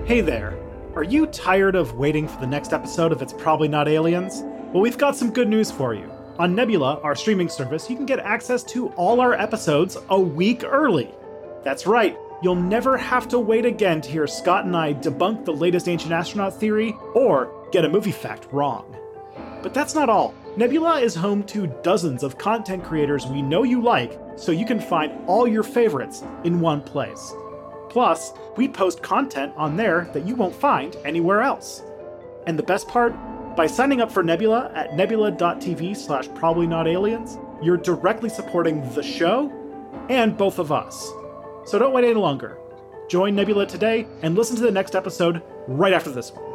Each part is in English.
Hey there. Are you tired of waiting for the next episode of It's Probably Not Aliens? Well, we've got some good news for you. On Nebula, our streaming service, you can get access to all our episodes a week early. That's right, you'll never have to wait again to hear Scott and I debunk the latest ancient astronaut theory or get a movie fact wrong. But that's not all. Nebula is home to dozens of content creators we know you like, so you can find all your favorites in one place. Plus, we post content on there that you won't find anywhere else. And the best part? By signing up for Nebula at nebula.tv/probablyNotAliens, you're directly supporting the show and both of us. So don't wait any longer. Join Nebula today and listen to the next episode right after this one.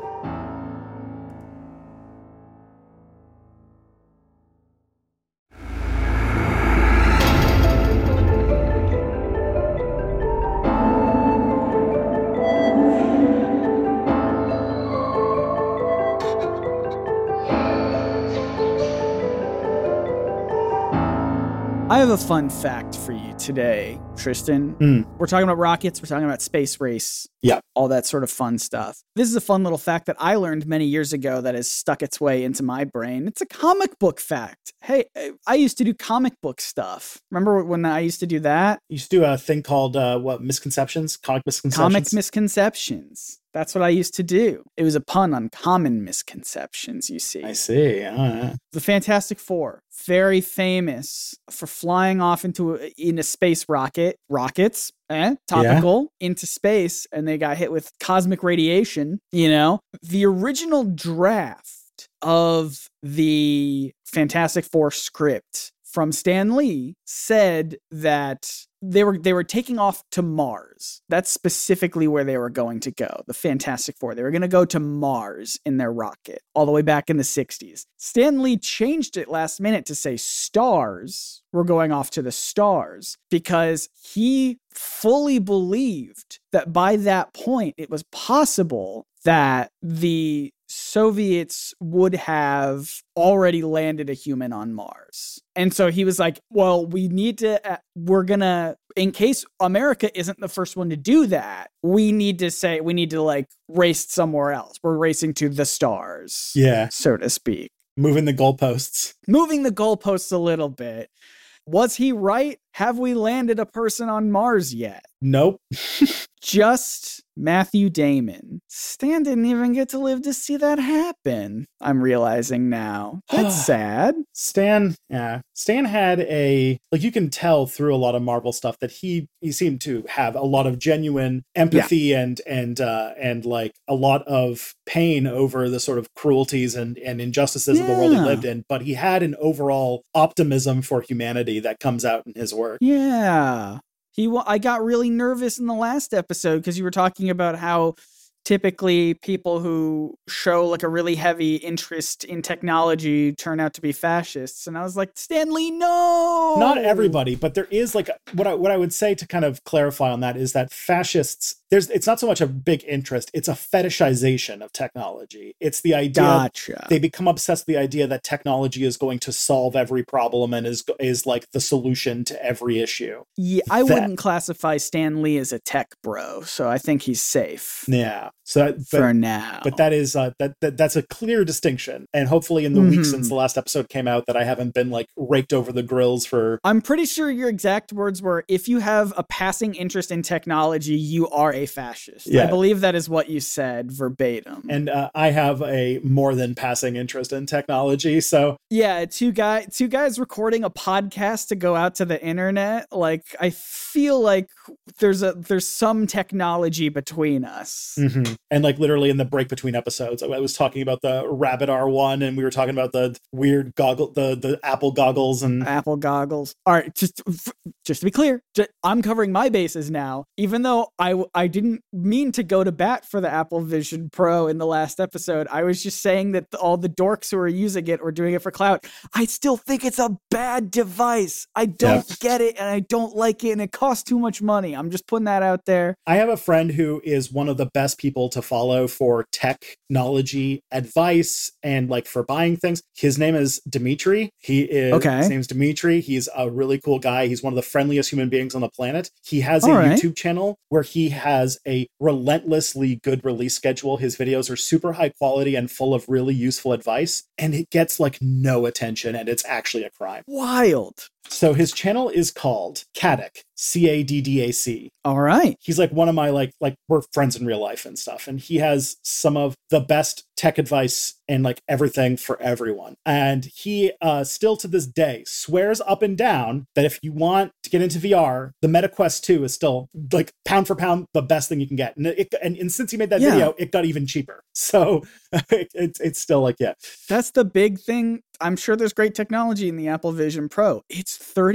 I have a fun fact for you today, Tristan. We're talking about rockets. We're talking about space race. Yeah. All that sort of fun stuff. This is a fun little fact that I learned many years ago that has stuck its way into my brain. It's a comic book fact. Hey, I used to do comic book stuff. Remember when I used to do that? You used to do a thing called, misconceptions? Comic misconceptions? Comic misconceptions. That's what I used to do. It was a pun on common misconceptions, you see. I see. The Fantastic Four, very famous for flying off in a space rocket. Rockets, topical, into space, and they got hit with cosmic radiation, you know? The original draft of the Fantastic Four script from Stan Lee said that they were taking off to Mars. That's specifically where they were going to go. The Fantastic Four. They were going to go to Mars in their rocket all the way back in the 60s. Stan Lee changed it last minute to say stars. We're going off to the stars because he fully believed that by that point it was possible that the Soviets would have already landed a human on Mars. And so he was like, well, in case America isn't the first one to do that, we need to race somewhere else. We're racing to the stars. Yeah. So to speak. Moving the goalposts a little bit. Was he right? Have we landed a person on Mars yet? Nope. Just Matthew Damon. Stan didn't even get to live to see that happen. I'm realizing now. That's sad. Stan had you can tell through a lot of Marvel stuff that he seemed to have a lot of genuine empathy and like a lot of pain over the sort of cruelties and injustices of the world he lived in. But he had an overall optimism for humanity that comes out in his work. Yeah. I got really nervous in the last episode because you were talking about how typically people who show like a really heavy interest in technology turn out to be fascists. And I was like, Stan Lee, no! Not everybody, but there is like what I would say to kind of clarify on that is that fascists, it's not so much a big interest, it's a fetishization of technology. It's the idea they become obsessed with the idea that technology is going to solve every problem and is like the solution to every issue. Yeah, I wouldn't classify Stan Lee as a tech bro, so I think he's safe. Yeah. So for now, but that is that's a clear distinction, and hopefully in the week since the last episode came out, that I haven't been like raked over the grills for. I'm pretty sure your exact words were, "If you have a passing interest in technology, you are a fascist." Yeah. I believe that is what you said verbatim. And I have a more than passing interest in technology, so yeah, two guys recording a podcast to go out to the internet. Like I feel like there's some technology between us. Mm-hmm. And like literally in the break between episodes, I was talking about the Rabbit R1 and we were talking about the weird the Apple goggles and Apple goggles. All right, just to be clear, I'm covering my bases now, even though I didn't mean to go to bat for the Apple Vision Pro in the last episode. I was just saying that all the dorks who are using it were doing it for clout. I still think it's a bad device. I don't get it and I don't like it and it costs too much money. I'm just putting that out there. I have a friend who is one of the best people people to follow for technology advice and like for buying things. His name is Dimitri. His name's Dimitri. He's a really cool guy. He's one of the friendliest human beings on the planet. He has a YouTube channel where he has a relentlessly good release schedule. His videos are super high quality and full of really useful advice, and it gets like no attention, and it's actually a crime. Wild. So his channel is called Caddac, Caddac. All right. He's like one of my like we're friends in real life and stuff. And he has some of the best tech advice and like everything for everyone. And he still to this day swears up and down that if you want to get into VR, the MetaQuest 2 is still like pound for pound the best thing you can get. And since he made that video, it got even cheaper. So it's still like, yeah. That's the big thing. I'm sure there's great technology in the Apple Vision Pro. It's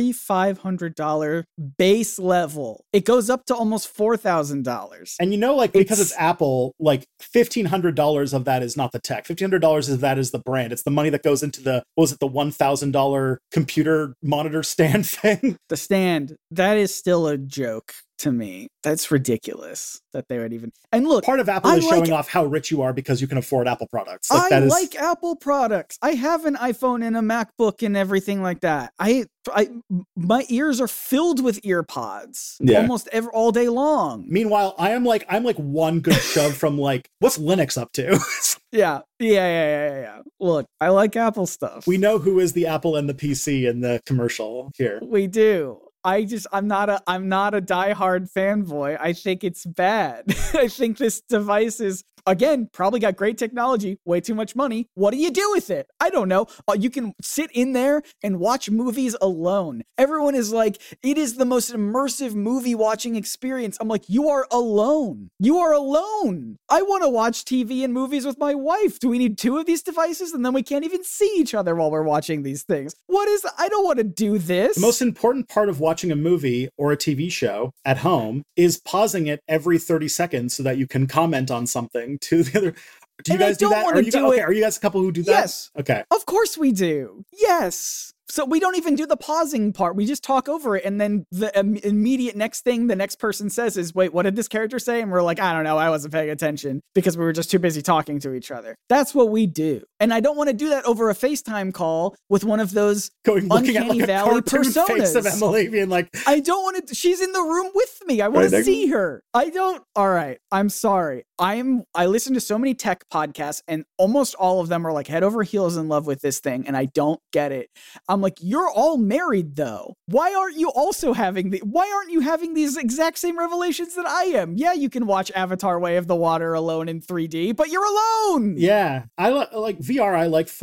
$3,500 base level. It goes up to almost $4,000. And you know, like, because it's Apple, like $1,500 of that is not the tech. $1,500 of that is the brand. It's the money that goes into the $1,000 computer monitor stand thing? The stand, that is still a joke to me. That's ridiculous that they would even. And look, part of Apple is showing off how rich you are because you can afford Apple products. Like, I like Apple products. I have an iPhone and a MacBook and everything like that. My ears are filled with ear pods almost all day long. Meanwhile, I'm like one good shove from like, what's Linux up to? Yeah. Look, I like Apple stuff. We know who is the Apple and the PC in the commercial here. We do. I'm not a diehard fanboy. I think it's bad. I think this device is, again, probably got great technology, way too much money. What do you do with it? I don't know. You can sit in there and watch movies alone. Everyone is like, it is the most immersive movie watching experience. I'm like, you are alone. You are alone. I want to watch TV and movies with my wife. Do we need two of these devices? And then we can't even see each other while we're watching these things. I don't want to do this. The most important part of watching a movie or a TV show at home is pausing it every 30 seconds so that you can comment on something to the other. Do you guys do that? Are you guys a couple who do that? Yes. Okay. Of course we do. Yes. So we don't even do the pausing part. We just talk over it. And then the immediate next thing the next person says is, wait, what did this character say? And we're like, I don't know. I wasn't paying attention because we were just too busy talking to each other. That's what we do. And I don't want to do that over a FaceTime call with one of those looking at like a Valley personas. Face of Emily being like, I don't want to. She's in the room with me. I want to see her. I don't. All right. I'm sorry. I listen to so many tech podcasts and almost all of them are like head over heels in love with this thing. And I don't get it. I'm like, you're all married though. Why aren't you having these exact same revelations that I am? Yeah, you can watch Avatar Way of the Water alone in 3D, but you're alone. Yeah. I like VR. I like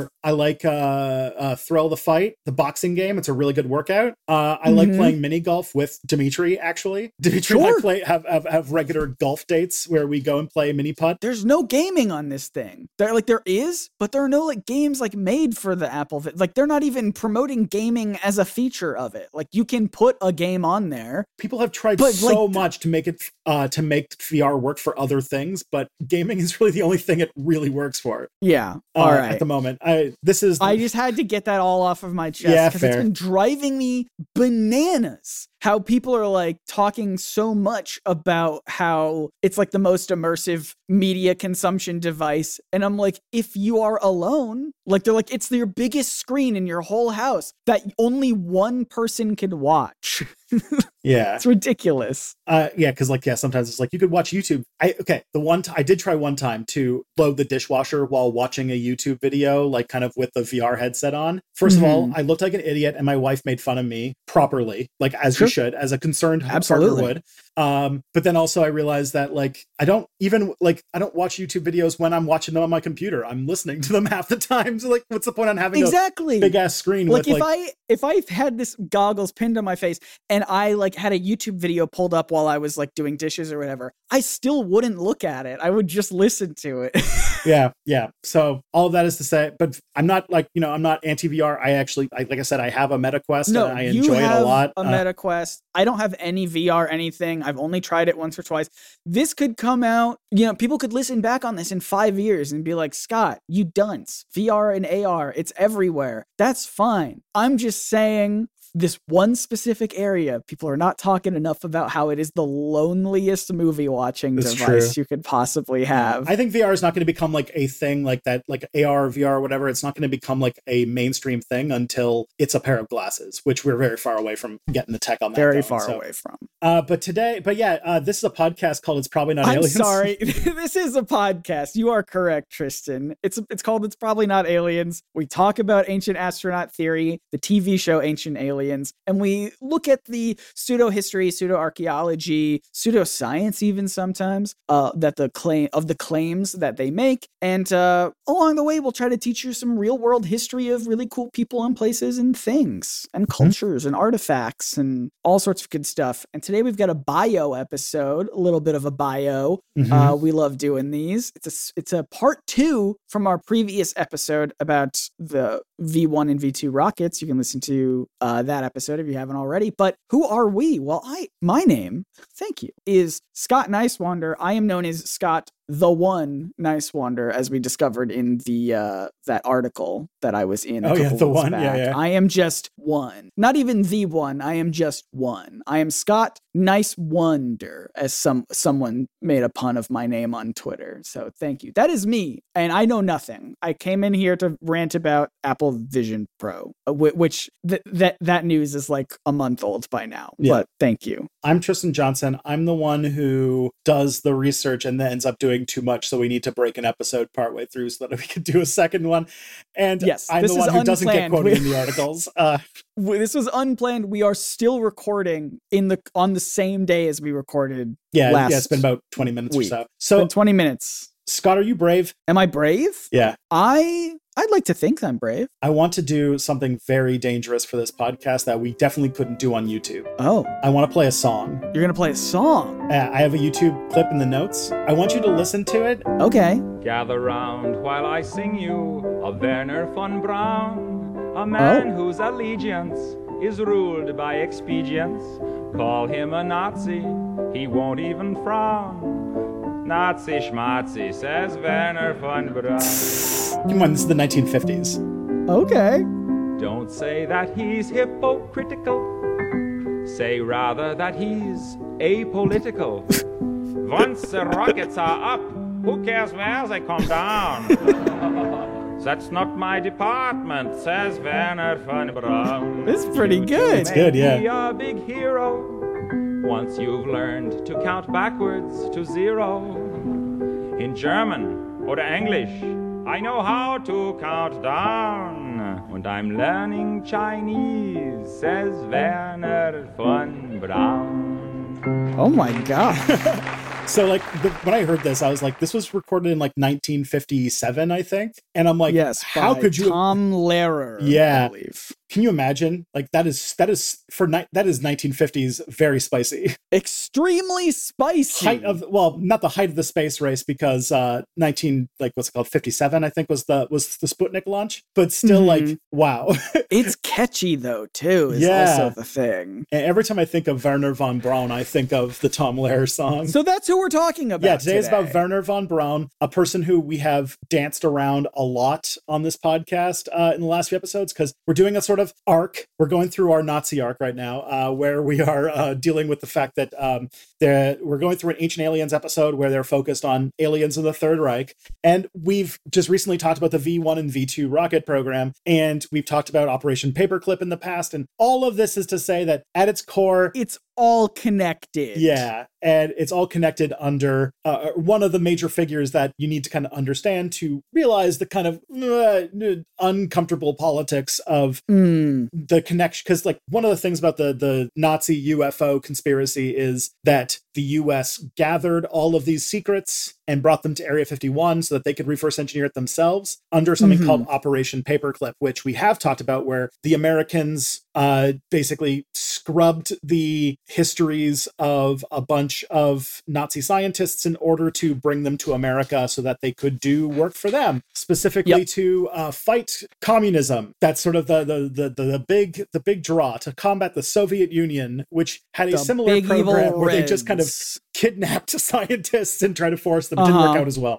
Thrill the Fight, the boxing game. It's a really good workout. I like playing mini golf with Dimitri, actually. Dimitri and I have regular golf dates where we go and play mini putt. There's no gaming on this thing. There is, but there are no like games like made for the Apple. Like they're not even promoting gaming as a feature of it. Like you can put a game on there. People have tried so much to make it to make VR work for other things, but gaming is really the only thing it really works for. Yeah. All right. At the moment, I just had to get that all off of my chest because it's been driving me bananas. How people are like talking so much about how it's like the most immersive media consumption device. And I'm like, if you are alone, like they're like, it's your biggest screen in your whole house that only one person can watch. Yeah. It's ridiculous. Because sometimes it's like you could watch YouTube. I did try one time to load the dishwasher while watching a YouTube video, like kind of with the VR headset on. First of all, I looked like an idiot and my wife made fun of me properly, like as you should, as a concerned partner would. But then also I realized that like I don't watch YouTube videos when I'm watching them on my computer. I'm listening to them half the time. So like, what's the point on having a big ass screen? Like if I had this goggles pinned on my face and I like had a YouTube video pulled up while I was like doing dishes or whatever, I still wouldn't look at it. I would just listen to it. Yeah. So all of that is to say, but I'm not like, I'm not anti-VR. Like I said, I have a MetaQuest and I enjoy it a lot. A MetaQuest. I don't have any VR anything. I've only tried it once or twice. This could come out, people could listen back on this in 5 years and be like, Scott, you dunce. VR and AR, it's everywhere. That's fine. I'm just saying, this one specific area, people are not talking enough about how it is the loneliest movie watching device you could possibly have. I think VR is not going to become like a thing like that, like AR, VR, whatever. It's not going to become like a mainstream thing until it's a pair of glasses, which we're very far away from getting the tech on that. Very far away from. But this is a podcast called It's Probably Not Aliens. I'm sorry. This is a podcast. You are correct, Tristan. It's called It's Probably Not Aliens. We talk about ancient astronaut theory, the TV show Ancient Aliens, and we look at the pseudo-history, pseudo-archaeology, pseudo-science even sometimes, that the claims that they make. And along the way, we'll try to teach you some real-world history of really cool people and places and things and cultures and artifacts and all sorts of good stuff. And today we've got a bio episode, a little bit of a bio. We love doing these. It's a part 2 from our previous episode about the V1 and V2 rockets. You can listen to that episode if you haven't already. But who are we? Well, my name, thank you, is Scott Nicewander. I am known as Scott the One Nicewander, as we discovered in the that article that I was in. The One. Back. Yeah. I am just one. Not even the one. I am just one. I am Scott Nicewander, as someone made a pun of my name on Twitter. So thank you. That is me, and I know nothing. I came in here to rant about Apple Vision Pro, which that news is like a month old by now. Yeah. But thank you. I'm Tristan Johnson. I'm the one who does the research and then ends up doing too much, so we need to break an episode partway through so that we can do a second one. And yes, I'm the one who doesn't get quoted in the articles. This was unplanned. We are still recording on the same day as we recorded. Yeah, it's been about 20 minutes week. or so. So 20 minutes. Scott, are you brave? Am I brave? Yeah. I'd like to think I'm brave. I want to do something very dangerous for this podcast that we definitely couldn't do on YouTube. Oh. I want to play a song. You're going to play a song? I have a YouTube clip in the notes. I want you to listen to it. Okay. Gather round while I sing you of Werner von Braun, a man whose allegiance is ruled by expedience. Call him a Nazi, he won't even frown. Nazi schmatzi, says Werner von Braun. Come on, this is the 1950s. Okay. Don't say that he's hypocritical. Say rather that he's apolitical. Once the rockets are up, who cares where they come down? That's not my department, says Werner von Braun. It's pretty good. It's good, yeah. Be a big hero once you've learned to count backwards to 0. In German or English, I know how to count down. And I'm learning Chinese, says Werner von Braun. Oh my God. So like when I heard this, I was like, this was recorded in like 1957, I think. And I'm like, yes, how could you? Tom Lehrer, yeah. I believe. Can you imagine? Like that is 1950s very spicy. Extremely spicy. Not the height of the space race, because 57, I think was the Sputnik launch, but still like, wow. It's catchy though too, is also the thing. And every time I think of Werner von Braun, I think of the Tom Lehrer song. So that's who we're talking about. Yeah, today is about Werner von Braun, a person who we have danced around a lot on this podcast in the last few episodes, because we're doing a sort of arc. We're going through our Nazi arc right now, where we are dealing with the fact that we're going through an Ancient Aliens episode where they're focused on aliens in the Third Reich. And we've just recently talked about the V1 and V2 rocket program, and we've talked about Operation Paperclip in the past. And all of this is to say that at its core, it's all connected. Yeah. And it's all connected under one of the major figures that you need to kind of understand to realize the kind of uncomfortable politics of the connection. Because like one of the things about the Nazi UFO conspiracy is that the US gathered all of these secrets and brought them to Area 51 so that they could reverse engineer it themselves under something called Operation Paperclip, which we have talked about, where the Americans basically scrubbed the histories of a bunch of Nazi scientists in order to bring them to America so that they could do work for them, specifically to fight communism. That's sort of the big draw to combat the Soviet Union, which had a similar program where they just kind of kidnapped scientists and tried to force them. Didn't work out as well.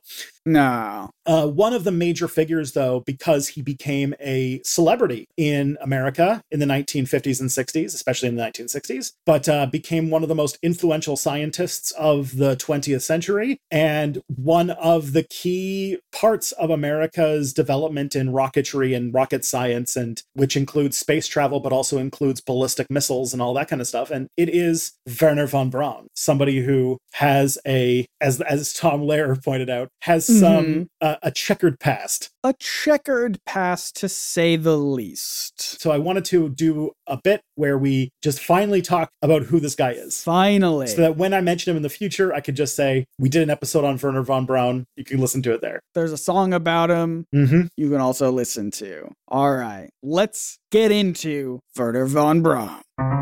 No. One of the major figures, though, because he became a celebrity in America in the 1950s and 60s, especially in the 1960s, but became one of the most influential scientists of the 20th century, and one of the key parts of America's development in rocketry and rocket science, and which includes space travel, but also includes ballistic missiles and all that kind of stuff. And it is Wernher von Braun, somebody who has as Tom Lehrer pointed out, has some a checkered past. A checkered past, to say the least. So I wanted to do a bit where we just finally talk about who this guy is. Finally. So that when I mention him in the future, I could just say, we did an episode on Wernher von Braun. You can listen to it there. There's a song about him you can also listen to. All right, let's get into Wernher von Braun.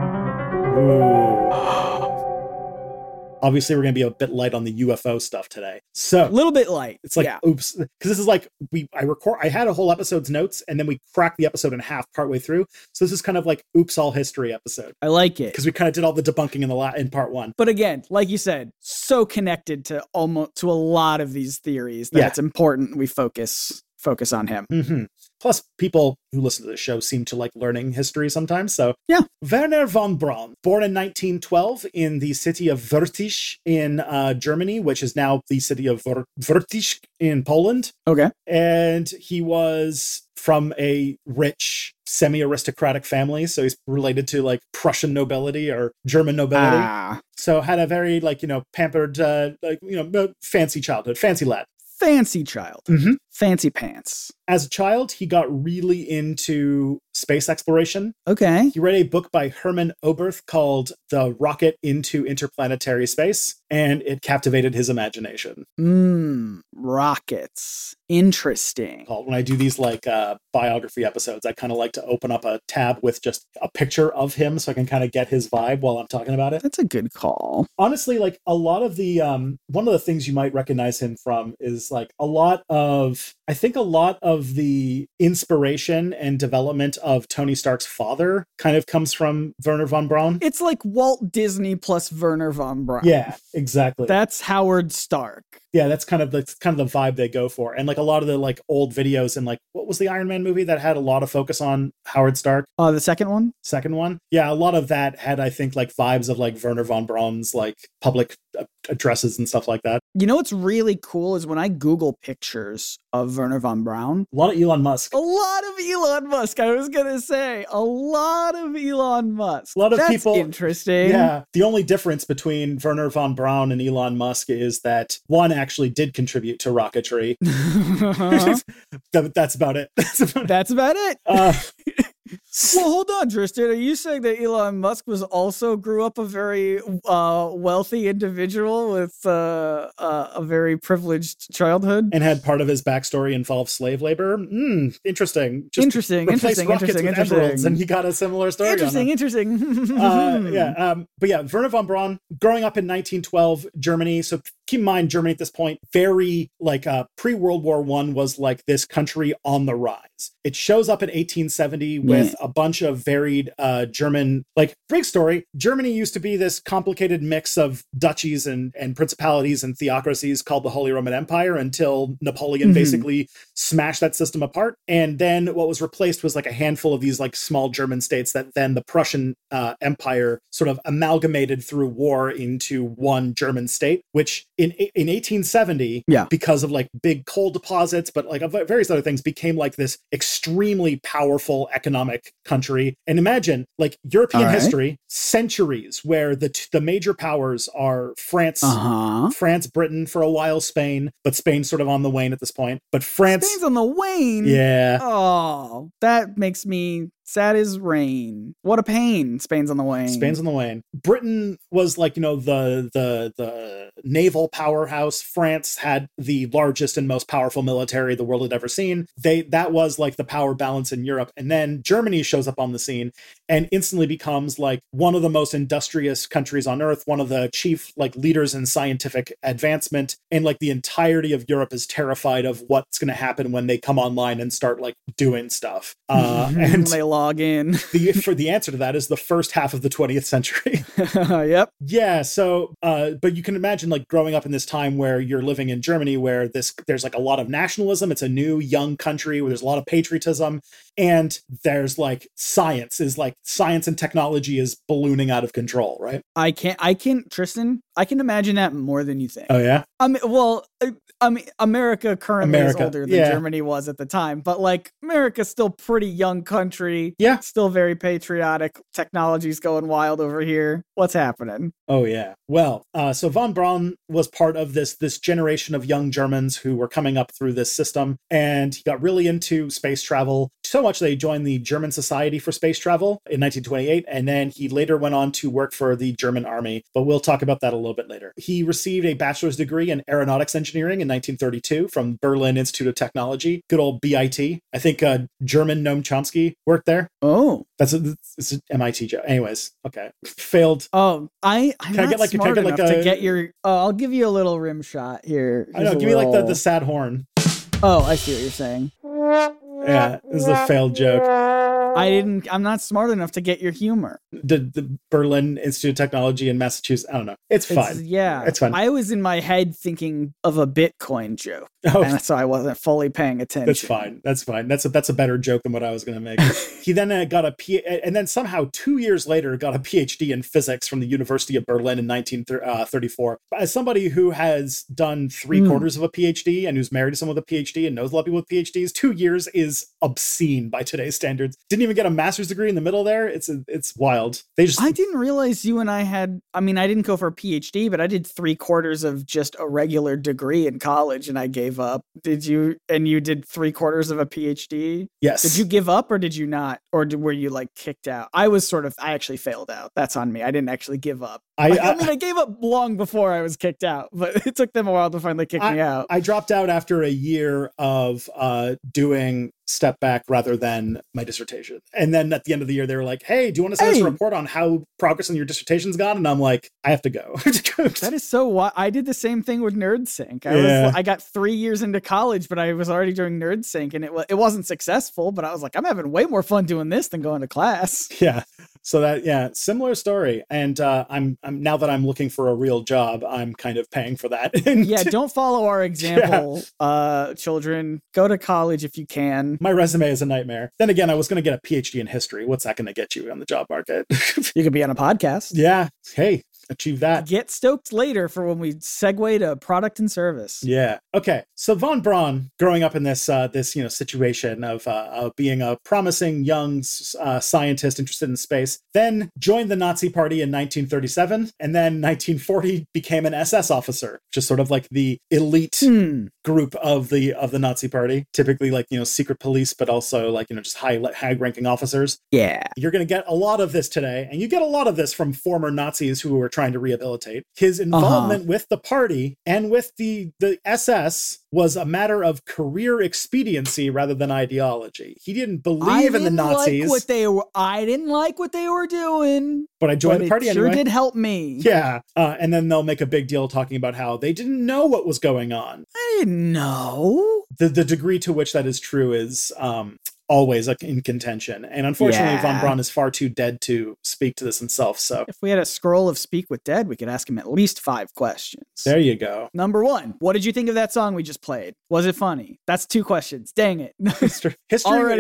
Obviously, we're going to be a bit light on the UFO stuff today. So A little bit light. it's like, oops, because this is like, I had a whole episode's notes and then we cracked the episode in half partway through. So this is kind of like oops, all history episode. I like it. Because we kind of did all the debunking in part one. But again, like you said, so connected to a lot of these theories that it's important we focus on him. Mm-hmm. Plus, people who listen to the show seem to like learning history sometimes. So, yeah. Wernher von Braun, born in 1912 in the city of Würzburg in Germany, which is now the city of Würzburg in Poland. Okay. And he was from a rich, semi-aristocratic family. So he's related to like Prussian nobility or German nobility. So had a very pampered, fancy childhood, fancy lad. Fancy child. Mm-hmm. Fancy pants. As a child, he got really into space exploration. Okay. He read a book by Hermann Oberth called The Rocket into Interplanetary Space, and it captivated his imagination. Rockets. Interesting. When I do these biography episodes, I kind of like to open up a tab with just a picture of him so I can kind of get his vibe while I'm talking about it. That's a good call. Honestly, a lot of the, one of the things you might recognize him from is a lot of the inspiration and development of Tony Stark's father kind of comes from Wernher von Braun. It's like Walt Disney plus Wernher von Braun. Yeah, exactly. That's Howard Stark. Yeah, that's kind of the vibe they go for. And a lot of the old videos and what was the Iron Man movie that had a lot of focus on Howard Stark? The second one? Second one? Yeah, a lot of that had, I think, vibes of Wernher von Braun's public addresses and stuff like that. You know what's really cool is when I Google pictures of Wernher von Braun. A lot of Elon Musk. A lot of Elon Musk. I was going to say a lot of Elon Musk. A lot of people. Interesting. Yeah. The only difference between Wernher von Braun and Elon Musk is that one actually did contribute to rocketry. That's about it. That's about it. Well, hold on, Tristan. Are you saying that Elon Musk grew up a very wealthy individual with a very privileged childhood? And had part of his backstory involve slave labor? Interesting. Interesting. And he got a similar story. Interesting. But yeah, Wernher von Braun, growing up in 1912 Germany. So keep in mind, Germany at this point, very pre-World War I was this country on the rise. It shows up in 1870 with a bunch of varied German, big story. Germany used to be this complicated mix of duchies and principalities and theocracies called the Holy Roman Empire until Napoleon basically smashed that system apart. And then what was replaced was a handful of these small German states that then the Prussian Empire sort of amalgamated through war into one German state, which in 1870, because of big coal deposits, but various other things, became this extremely powerful economic country. And imagine European history, centuries where the major powers are France, Britain, for a while Spain, but Spain's sort of on the wane at this point. But Spain's on the wane? Yeah. Oh, that makes me sad as rain. What a pain. Spain's on the wane. Britain was the naval powerhouse. France had the largest and most powerful military the world had ever seen. That was the power balance in Europe. And then Germany shows up on the scene and instantly becomes like one of the most industrious countries on earth, one of the chief like leaders in scientific advancement. And like the entirety of Europe is terrified of what's going to happen when they come online and start like doing stuff. And they log in. For the answer to that is the first half of the 20th century. Yep. Yeah. So, but you can imagine like growing up in this time where you're living in Germany, where there's like a lot of nationalism. It's a new young country where there's a lot of patriotism, and there's like science and technology is ballooning out of control, right? Tristan, I can imagine that more than you think. Oh yeah. America currently is older than Germany was at the time, but like America's still pretty young country. Yeah. Still very patriotic. Technology's going wild over here. What's happening? Oh yeah. Well, so von Braun was part of this generation of young Germans who were coming up through this system, and he got really into space travel, so much that he joined the German Society for Space Travel in 1928, and then he later went on to work for the German Army, but we'll talk about that a little bit later. He received a bachelor's degree in aeronautics engineering in 1932 from Berlin Institute of Technology, good old BIT. I think German Noam Chomsky worked there. Oh. It's an MIT joke. Anyways, okay. Failed. Oh, I'm not smart enough to get your... I'll give you a little rim shot here. I know, give me like the sad horn. Oh, I see what you're saying. Yeah, this is a failed joke. I'm not smart enough to get your humor. The Berlin Institute of Technology in Massachusetts. I don't know. It's fine. It's fine. I was in my head thinking of a Bitcoin joke. Oh, and so I wasn't fully paying attention. That's fine. That's a better joke than what I was going to make. He then got and then somehow 2 years later got a PhD in physics from the University of Berlin in 1934. As somebody who has done 3/4 of a PhD and who's married to someone with a PhD and knows a lot of people with PhDs, 2 years is obscene by today's standards. Didn't even get a master's degree in the middle there. It's wild. I didn't realize you and I had. I mean, I didn't go for a PhD, but I did 3/4 of just a regular degree in college, and I gave up. Did you? And you did 3/4 of a PhD? Yes. Did you give up or did you not? Or were you like kicked out? I actually failed out. That's on me. I didn't actually give up. I gave up long before I was kicked out, but it took them a while to finally kick me out. I dropped out after a year of doing step back rather than my dissertation. And then at the end of the year, they were like, hey, do you want to send us a report on how progress in your dissertation's gone? And I'm like, I have to go. That is so wild. I did the same thing with NerdSync. I got 3 years into college, but I was already doing NerdSync, and it wasn't successful, but I was like, I'm having way more fun doing this than going to class. Yeah. So similar story. And I'm now that I'm looking for a real job, I'm kind of paying for that. Don't follow our example, children. Go to college if you can. My resume is a nightmare. Then again, I was going to get a PhD in history. What's that going to get you on the job market? You could be on a podcast. Yeah. Hey, achieve that. Get stoked later for when we segue to product and service. Yeah. Okay. So von Braun, growing up in this situation of being a promising young scientist interested in space, then joined the Nazi Party in 1937, and then 1940 became an SS officer, just sort of like the elite group of the Nazi Party. Typically, like secret police, but also like just high-ranking officers. Yeah. You're going to get a lot of this today, and you get a lot of this from former Nazis who were trying to rehabilitate. His involvement with the party and with the SS was a matter of career expediency rather than ideology. He didn't believe in the Nazis. I didn't like what they were doing. But I joined the party anyway. Sure did help me. Yeah. And then they'll make a big deal talking about how they didn't know what was going on. I didn't know. The degree to which that is true is always in contention. And unfortunately, von Braun is far too dead to speak to this himself. So if we had a scroll of Speak with Dead, we could ask him at least 5 questions. There you go. Number 1, what did you think of that song we just played? Was it funny? That's 2 questions. Dang it. History would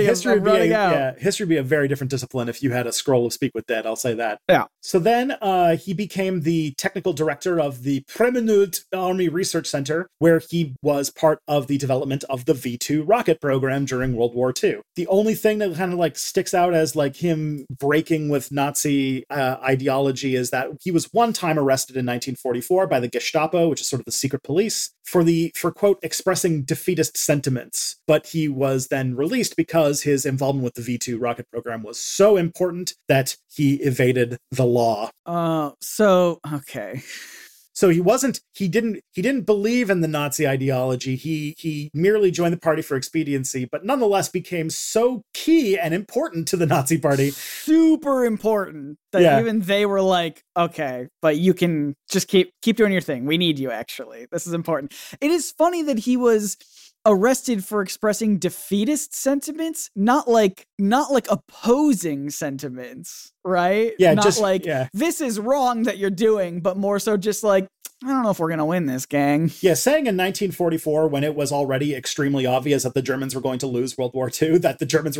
be a very different discipline if you had a scroll of Speak with Dead. I'll say that. Yeah. So then he became the technical director of the Preminut Army Research Center, where he was part of the development of the V2 rocket program during World War II. The only thing that kind of like sticks out as like him breaking with Nazi ideology is that he was one time arrested in 1944 by the Gestapo, which is sort of the secret police, for quote, expressing defeatist sentiments. But he was then released because his involvement with the V2 rocket program was so important that he evaded the law. Okay. So he didn't believe in the Nazi ideology. He merely joined the party for expediency, but nonetheless became so key and important to the Nazi party. Super important that even they were like, okay, but you can just keep doing your thing. We need you, actually. This is important. It is funny that he was arrested for expressing defeatist sentiments, not like opposing sentiments, right? Yeah, not this is wrong that you're doing, but more so just like, I don't know if we're going to win this, gang. Yeah, saying in 1944, when it was already extremely obvious that the Germans were going to lose World War II, is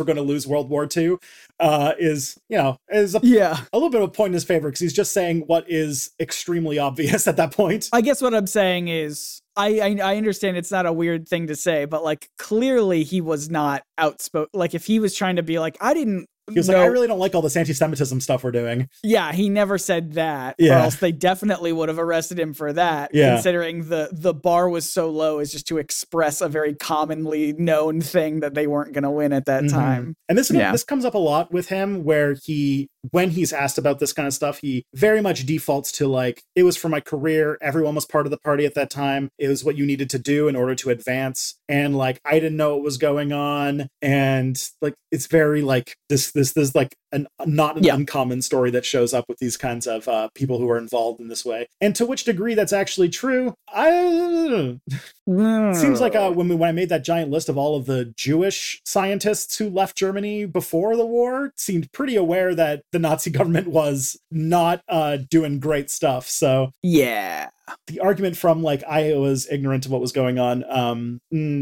a little bit of a point in his favor, because he's just saying what is extremely obvious at that point. I guess what I'm saying is, I understand it's not a weird thing to say, but like clearly he was not outspoken. Like if he was trying to be like, He was like, I really don't like all this anti-Semitism stuff we're doing. Yeah, he never said that. Yeah. Or else they definitely would have arrested him for that. Yeah. Considering the bar was so low as just to express a very commonly known thing that they weren't going to win at that time. And this comes up a lot with him, where when he's asked about this kind of stuff, he very much defaults to like, it was for my career. Everyone was part of the party at that time. It was what you needed to do in order to advance. And like, I didn't know what was going on. And like, it's very like this like an uncommon story that shows up with these kinds of people who are involved in this way. And to which degree that's actually true, It seems like when I made that giant list of all of the Jewish scientists who left Germany before the war, seemed pretty aware that the Nazi government was not doing great stuff. So yeah, the argument from like, I was ignorant of what was going on,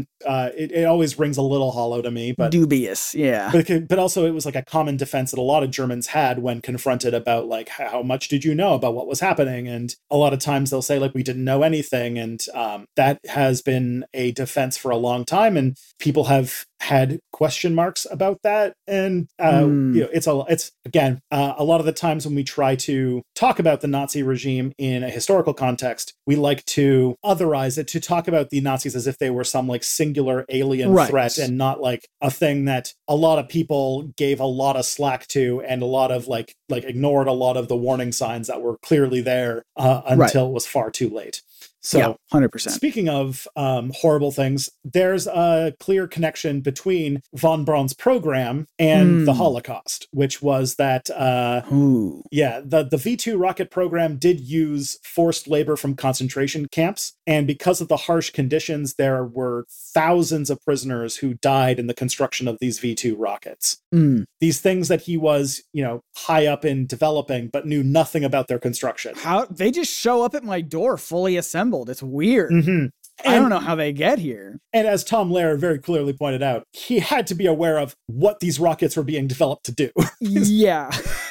it always rings a little hollow to me, but dubious. Yeah. But also it was like a common defense that a lot of Germans had when confronted about like, how much did you know about what was happening? And a lot of times they'll say like, we didn't know anything. And that has been a defense for a long time. And people have had question marks about that. And it's again, a lot of the times when we try to talk about the Nazi regime in a historical context, we like to otherize it, to talk about the Nazis as if they were some like singular alien threat, and not like a thing that a lot of people gave a lot of slack to, and a lot of like ignored a lot of the warning signs that were clearly there until it was far too late. So, yeah, 100%. Speaking of horrible things, there's a clear connection between von Braun's program and the Holocaust, which was that, the V2 rocket program did use forced labor from concentration camps. And because of the harsh conditions, there were thousands of prisoners who died in the construction of these V2 rockets. These things that he was, high up in developing, but knew nothing about their construction. How they just show up at my door fully assembled. It's weird. I don't know how they get here. And as Tom Lehrer very clearly pointed out, he had to be aware of what these rockets were being developed to do. Yeah.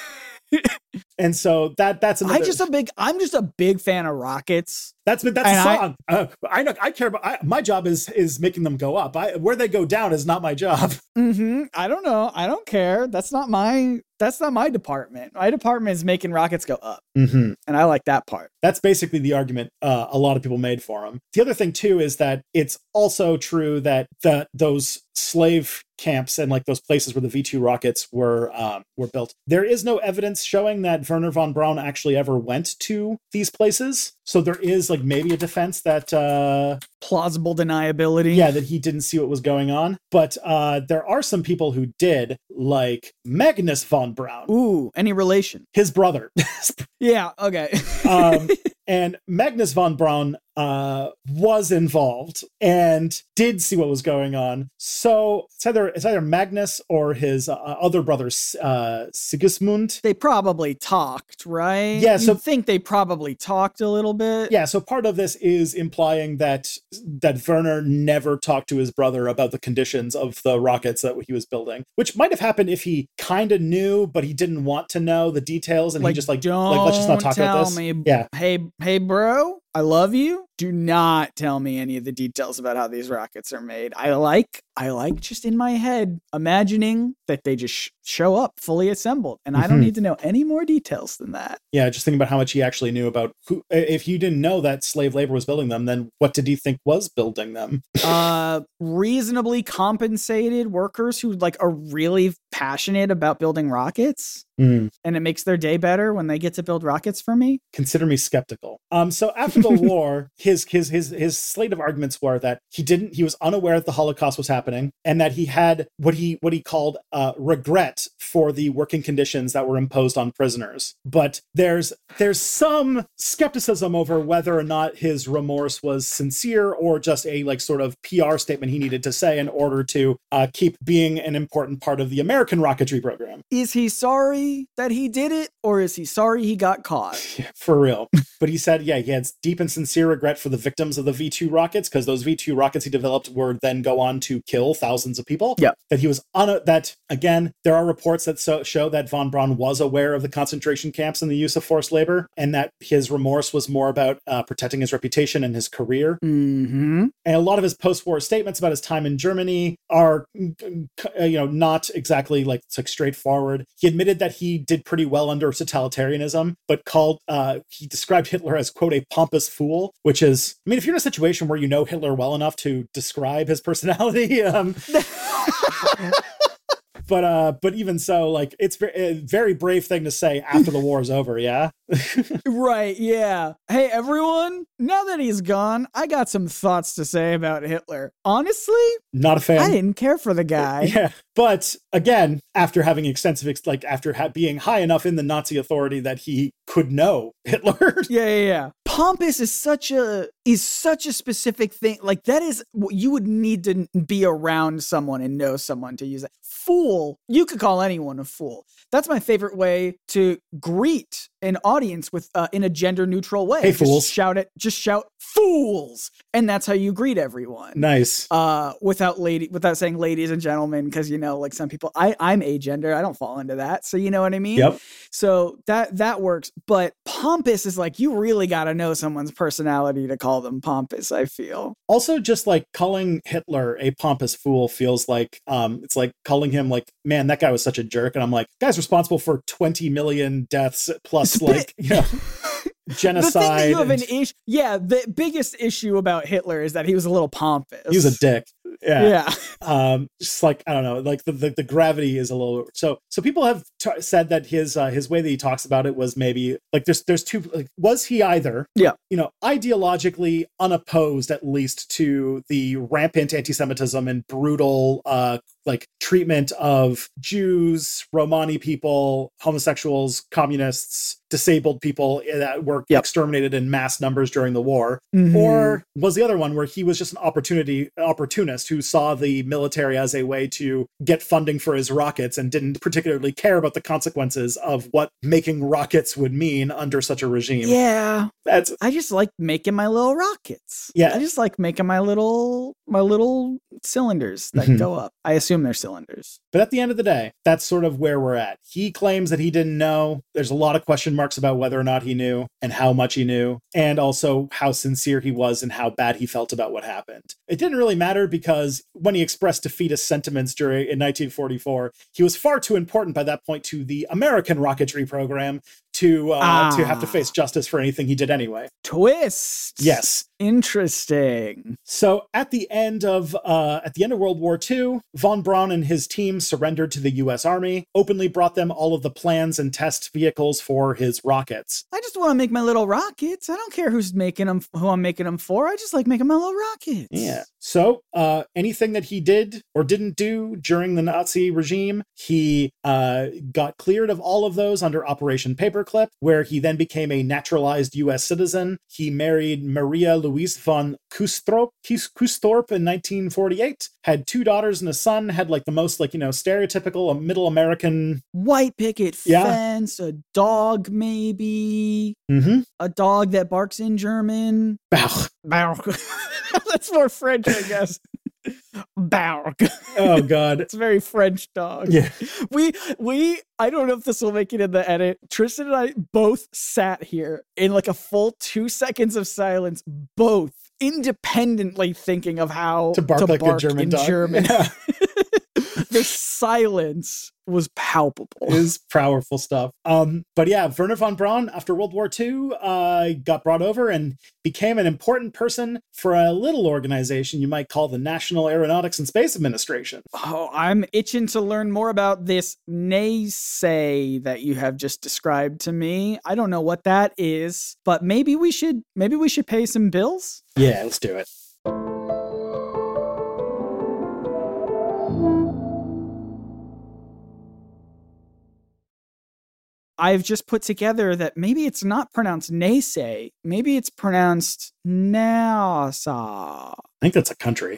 And so that's another. I'm just a big fan of rockets. That's a song. I care about. My job is making them go up. Where they go down is not my job. I don't know. I don't care. That's not my department. My department is making rockets go up, and I like that part. That's basically the argument a lot of people made for him. The other thing too is that it's also true that those slave camps and like those places where the V2 rockets were built, there is no evidence showing that Wernher von Braun actually ever went to these places. So there is like maybe a defense that plausible deniability. Yeah, that he didn't see what was going on. But there are some people who did, like Magnus von Braun. Ooh, any relation? His brother. Yeah, okay. And Magnus von Braun was involved and did see what was going on. So it's either Magnus or his other brother, Sigismund. They probably talked, right? Yeah, so think they probably talked a little bit. Yeah, so part of this is implying that Werner never talked to his brother about the conditions of the rockets that he was building, which might have happened if he kind of knew, but he didn't want to know the details, and he just let's just not talk about this. Yeah. Hey, bro. I love you. Do not tell me any of the details about how these rockets are made. I like just in my head imagining that they just show up fully assembled, and I don't need to know any more details than that. Yeah, just thinking about how much he actually knew about who. If you didn't know that slave labor was building them, then what did he think was building them? Reasonably compensated workers who like are really passionate about building rockets. And it makes their day better when they get to build rockets for me. Consider me skeptical. So after after the war, his slate of arguments were that he was unaware that the Holocaust was happening, and that he had what he called regret for the working conditions that were imposed on prisoners. But there's some skepticism over whether or not his remorse was sincere or just a like sort of PR statement he needed to say in order to keep being an important part of the American rocketry program. Is he sorry that he did it, or is he sorry he got caught? Yeah, for real. But he said, yeah, he had deep and sincere regret for the victims of the V2 rockets, because those V2 rockets he developed would then go on to kill thousands of people. Yeah. That he was that again, there are reports that show that von Braun was aware of the concentration camps and the use of forced labor, and that his remorse was more about protecting his reputation and his career. Mm-hmm. And a lot of his post-war statements about his time in Germany are, not exactly like straightforward. He admitted that he did pretty well under totalitarianism, but he described Hitler as, quote, a pompous fool, which is, I mean, if you're in a situation where you know Hitler well enough to describe his personality, but even so, like, it's a very brave thing to say after the war is over, yeah? Right, yeah. Hey, everyone, now that he's gone, I got some thoughts to say about Hitler. Honestly, not a fan. I didn't care for the guy. Yeah, but again, after having being high enough in the Nazi authority that he could know Hitler. Yeah. Pompous is such a specific thing. Like, that is what you would need to be around someone and know someone to use that. Fool, you could call anyone a fool. That's my favorite way to greet an audience with in a gender neutral way. Hey, fools. Just shout fools, and that's how you greet everyone. Nice. Without saying ladies and gentlemen, because like some people, I'm agender, I don't fall into that, so you know what I mean. Yep. So that works, but pompous is like, you really got to know someone's personality to call them pompous, I feel. Also, just like calling Hitler a pompous fool feels like it's like calling him like, man, that guy was such a jerk, and I'm like, guy's responsible for 20 million deaths plus genocide. The thing that you have the biggest issue about Hitler is that he was a little pompous. He was a dick. Yeah. Just like, I don't know, like the gravity is a little, so people have said that his way that he talks about it was maybe like there's two, like, was he either, ideologically unopposed at least to the rampant anti-Semitism and brutal, treatment of Jews, Romani people, homosexuals, communists, disabled people that were exterminated in mass numbers during the war? Mm-hmm. Or was the other one where he was just an opportunist who saw the military as a way to get funding for his rockets and didn't particularly care about the consequences of what making rockets would mean under such a regime? Yeah. I just like making my little rockets. Yeah. I just like making my little cylinders that go up. I assume they're cylinders. But at the end of the day, that's sort of where we're at. He claims that he didn't know. There's a lot of question marks about whether or not he knew and how much he knew, and also how sincere he was and how bad he felt about what happened. It didn't really matter, because when he expressed defeatist sentiments in 1944, he was far too important by that point to the American rocketry program to have to face justice for anything he did anyway. Twist. Yes. Interesting. So at the end of World War II, von Braun and his team surrendered to the U.S. Army, openly brought them all of the plans and test vehicles for his rockets. I just want to make my little rockets. I don't care who I'm making them for. I just like making my little rockets. Yeah. So anything that he did or didn't do during the Nazi regime, he got cleared of all of those under Operation Paperclip, where he then became a naturalized U.S. citizen. He married Maria Louise von Kustorp in 1948, had 2 daughters and a son, had like the most stereotypical middle American white picket fence, a dog maybe, a dog that barks in German. Bauch. That's more French, I guess. Bauch. Oh God, it's a very French dog. Yeah, we I don't know if this will make it in the edit. Tristan and I both sat here in like a full 2 seconds of silence, both independently thinking of how to bark like a German dog. German. Yeah. The silence was palpable. Is powerful stuff. But yeah, Wernher von Braun, after World War II, got brought over and became an important person for a little organization you might call the National Aeronautics and Space Administration. Oh, I'm itching to learn more about this NASA that you have just described to me. I don't know what that is, but maybe we should pay some bills. Yeah, let's do it. I've just put together that maybe it's not pronounced NASA. Maybe it's pronounced NASA. I think that's a country.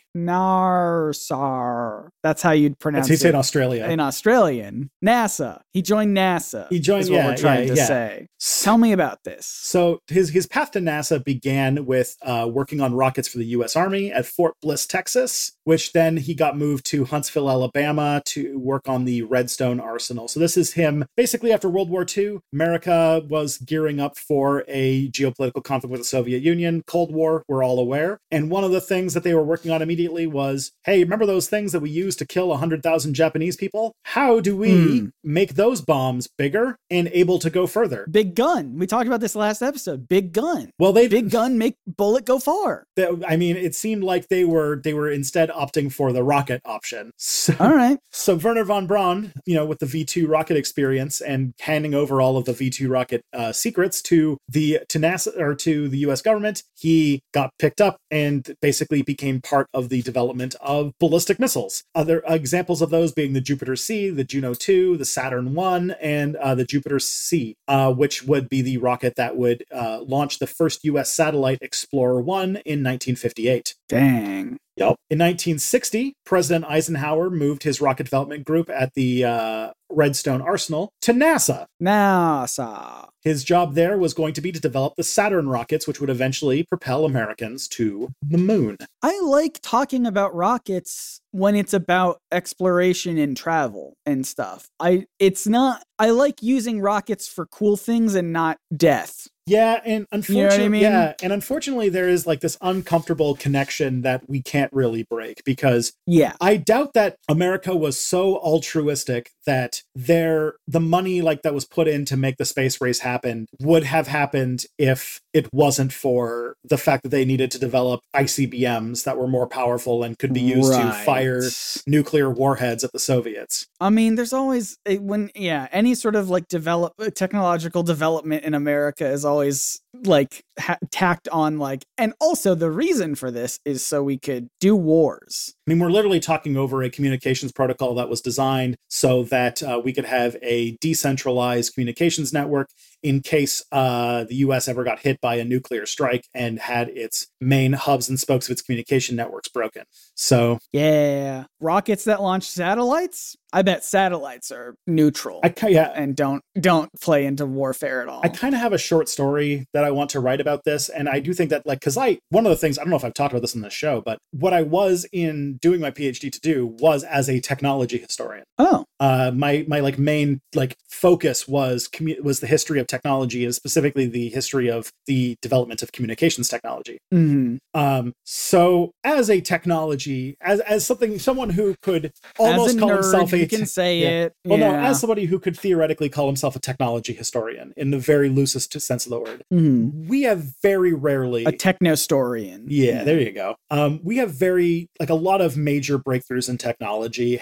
Narsar. That's how you'd pronounce That's it. in Australia. In Australian. NASA. He joined NASA. He joined, is what we're trying to say. Tell me about this. So his path to NASA began with working on rockets for the U.S. Army at Fort Bliss, Texas, which then he got moved to Huntsville, Alabama to work on the Redstone Arsenal. So this is him. Basically, after World War II, America was gearing up for a geopolitical conflict with the Soviet Union. Cold War, we're all aware. And one of the things that they were working on immediately was, hey, remember those things that we used to kill 100,000 Japanese people? How do we make those bombs bigger and able to go further? Big gun. We talked about this last episode. Big gun. Well, big gun make bullet go far. I mean, it seemed like they were instead opting for the rocket option. So, all right. So Wernher von Braun, with the V2 rocket experience and handing over all of the V2 rocket secrets to NASA or to the U.S. government, he got picked up and basically became part of the development of ballistic missiles. Other examples of those being the Jupiter C, the Juno 2, the Saturn 1, and the Jupiter C, which would be the rocket that would launch the first U.S. satellite, Explorer 1, in 1958. Dang. Yep. In 1960, President Eisenhower moved his rocket development group at the Redstone Arsenal to NASA. NASA. His job there was going to be to develop the Saturn rockets, which would eventually propel Americans to the moon. I like talking about rockets when it's about exploration and travel and stuff. I like using rockets for cool things and not death. Yeah, and unfortunately, you know what I mean? Yeah, and unfortunately, there is like this uncomfortable connection that we can't really break because I doubt that America was so altruistic that the money like that was put in to make the space race happen would have happened if it wasn't for the fact that they needed to develop ICBMs that were more powerful and could be used to fire nuclear warheads at the Soviets. I mean, there's always any sort of like technological development in America is always like tacked on like, and also the reason for this is so we could do wars. I mean, we're literally talking over a communications protocol that was designed so that we could have a decentralized communications network in case the U.S. ever got hit by a nuclear strike and had its main hubs and spokes of its communication networks broken. So yeah, rockets that launch satellites. I bet satellites are neutral and don't play into warfare at all. I kind of have a short story that I want to write about this. And I do think that one of the things, I don't know if I've talked about this in the show, but what I was in doing my PhD to do was as a technology historian. Oh. My main focus was the history of technology and specifically the history of the development of communications technology. Mm-hmm. So as a technology, as someone who could almost call himself you can say it. Well, no, as somebody who could theoretically call himself a technology historian in the very loosest sense of the word, we have very rarely a technostorian. Yeah, there you go. We have a lot of major breakthroughs in technology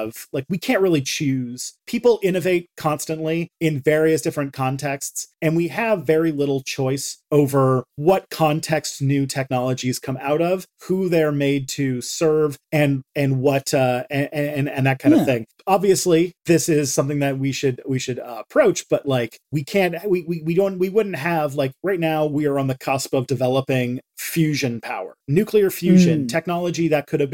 we can't really choose. People innovate constantly in various different contexts, and we have very little choice over what context new technologies come out of, who they're made to serve, and what and that kind of thing. Obviously, this is something that we should approach, but we wouldn't have right now we are on the cusp of developing fusion power, nuclear fusion technology that can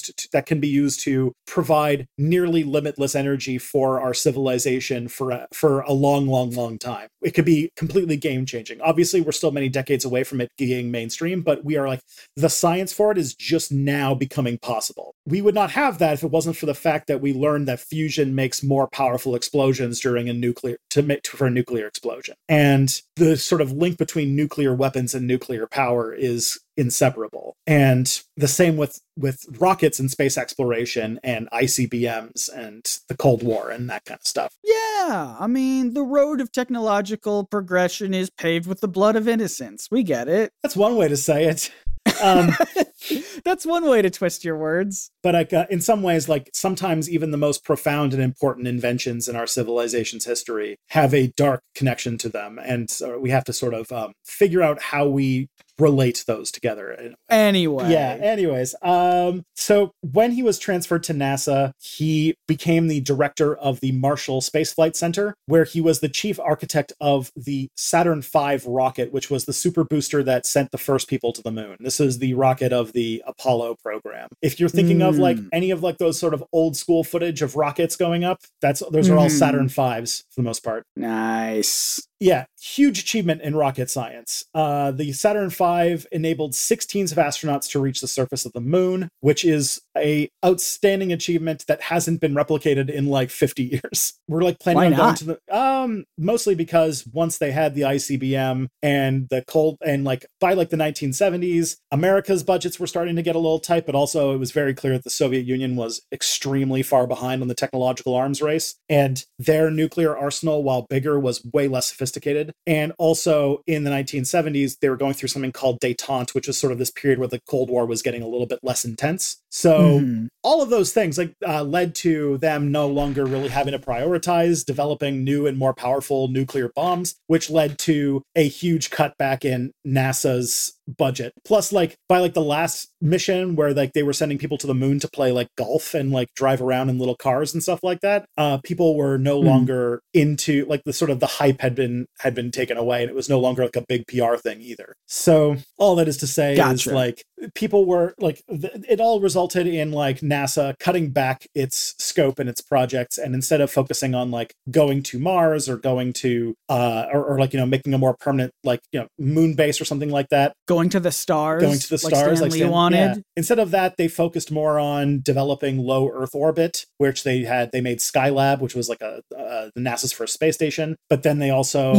be used to provide nearly limitless energy for our civilization for a long time. It could be completely game changing. Obviously, we're still many decades away from it being mainstream, but we are the science for it is just now becoming possible. We would not have that if it wasn't for the fact that we learned that fusion makes more powerful explosions during a nuclear explosion. And the sort of link between nuclear weapons and nuclear power is inseparable. And the same with rockets and space exploration and ICBMs and the Cold War and that kind of stuff. Yeah, I mean, the road of technological progression is paved with the blood of innocence. We get it. That's one way to say it. That's one way to twist your words. But like, in some ways, like sometimes even the most profound and important inventions in our civilization's history have a dark connection to them. And so we have to sort of figure out how we relate those together. Anyway. Yeah, anyways. So when he was transferred to NASA, he became the director of the Marshall Space Flight Center, where he was the chief architect of the Saturn V rocket, which was the super booster that sent the first people to the moon. This is the rocket of the Apollo program. If you're thinking of like any of like those sort of old school footage of rockets going up, those are all Saturn Vs for the most part. Nice. Yeah, huge achievement in rocket science. The Saturn V enabled 6 teams of astronauts to reach the surface of the moon, which is a outstanding achievement that hasn't been replicated in like 50 years. We're like planning on going to the mostly because once they had the ICBM and the cold and like by like the 1970s, America's budgets were starting to get a little tight, but also it was very clear that the Soviet Union was extremely far behind on the technological arms race, and their nuclear arsenal, while bigger, was way less sophisticated. And also in the 1970s, they were going through something called détente, which was sort of this period where the Cold War was getting a little bit less intense. So all of those things like led to them no longer really having to prioritize developing new and more powerful nuclear bombs, which led to a huge cutback in NASA's budget. Plus, like by like the last mission where like they were sending people to the moon to play like golf and like drive around in little cars and stuff like that, people were no longer into like the sort of the hype had been taken away, and it was no longer like a big PR thing either. So all that is to say is like people were like it all resulted in like NASA cutting back its scope and its projects, and instead of focusing on like going to Mars or going to or like making a more permanent like moon base or something like that, going to the stars, like Stan Lee wanted. Yeah. Instead of that, they focused more on developing low Earth orbit, which they made Skylab, which was like the NASA's first space station. But then they also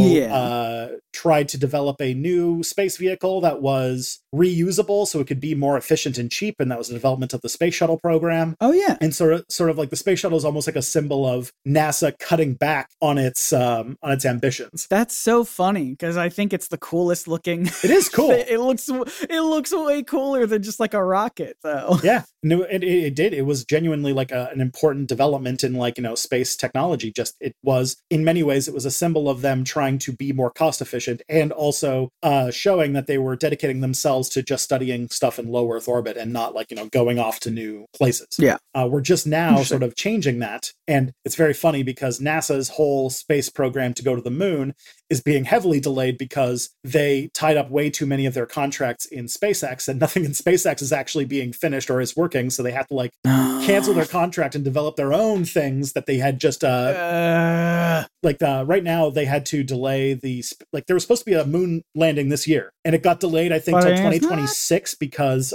tried to develop a new space vehicle that was reusable, so it could be more efficient and cheap, and that was the development of the space shuttle program. Oh yeah, and sort of like the space shuttle is almost like a symbol of NASA cutting back on its ambitions. That's so funny because I think it's the coolest looking. It is cool. It looks way cooler than just like a rocket, though. Yeah, no, it did. It was genuinely like an important development in like space technology. Just it was in many ways it was a symbol of them trying to be more cost efficient and also showing that they were dedicating themselves to just studying stuff in low Earth orbit and not like going off to new places. Yeah, we're just now sort of changing that, and it's very funny because NASA's whole space program to go to the moon is being heavily delayed because they tied up way too many of their contracts in SpaceX, and nothing in SpaceX is actually being finished or is working. So they have to like cancel their contract and develop their own things that they had just right now they had to delay there was supposed to be a moon landing this year, and it got delayed I think till 2026 because